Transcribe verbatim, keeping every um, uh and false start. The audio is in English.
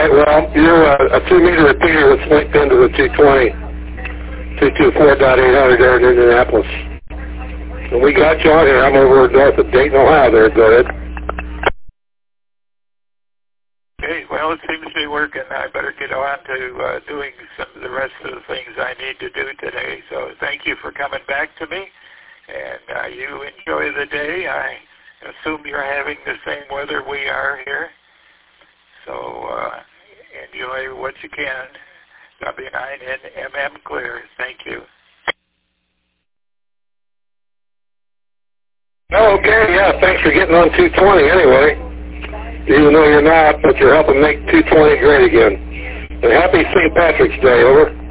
right. Well, you're uh, a two-meter repeater that's linked into the two twenty, two twenty-four dot eight hundred there in Indianapolis. And we got you on here. I'm over north of Dayton, Ohio there. Go ahead. Okay, well, it seems to be working. I better get on to uh, doing some of the rest of the things I need to do today. So thank you for coming back to me. And uh, you enjoy the day. I assume you're having the same weather we are here. So uh, enjoy what you can. W nine N M M clear. Thank you. Okay, yeah, thanks for getting on two twenty anyway. Even though you're not, but you're helping make two twenty great again. And happy Saint Patrick's Day, over.